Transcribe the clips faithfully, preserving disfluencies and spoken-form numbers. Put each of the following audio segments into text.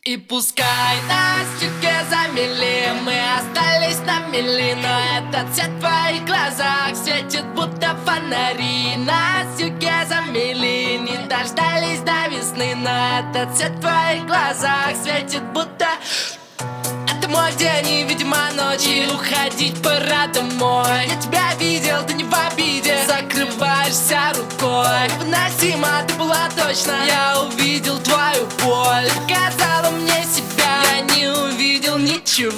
И пускай нас чутки замели, мы остались на мели, но этот свет в твоих глазах светит, будто фонари. Нас чутки замели, не дождались до весны, но этот свет в твоих глазах светит, будто... Это мой день и, видимо, ночь, и уходить пора домой. Я тебя видел, ты не в обиде, закрываешься рукой. Невыносимо, ты была точно. Я увидел твою боль, показала мне себя. Я не увидел ничего.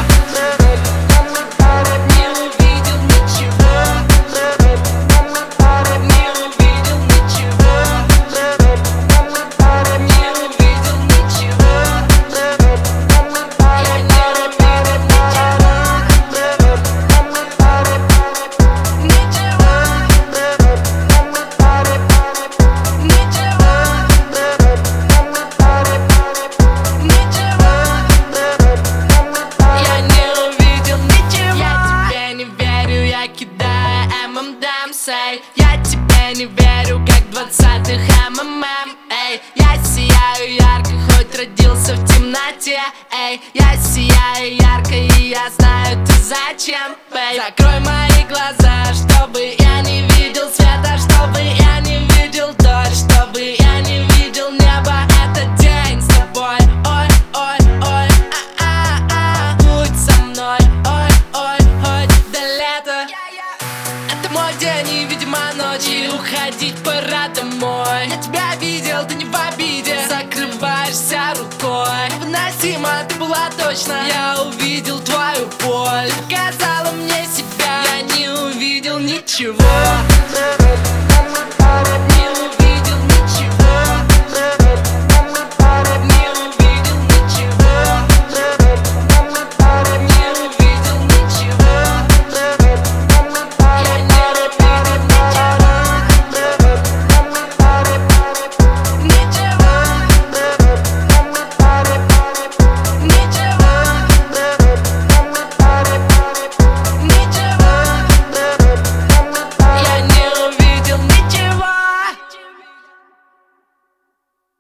Я тебе не верю, как двадцатых эм эм эм. Эй, я сияю ярко, хоть родился в темноте. Эй, я сияю ярко, и я знаю, ты зачем, эй. Закрой мои глаза, чтобы я не видел света, чтобы я не видел дождь, чтобы я не видел небо. Этот день с тобой, ой, ой, ой, а-а-а. Будь со мной, ой, ой, хоть до лета. Это мой день и, видимо, ночь, и уходить пора домой. Я тебя видел, ты не в обиде, закрываешься рукой. Невыносимо, ты была точно.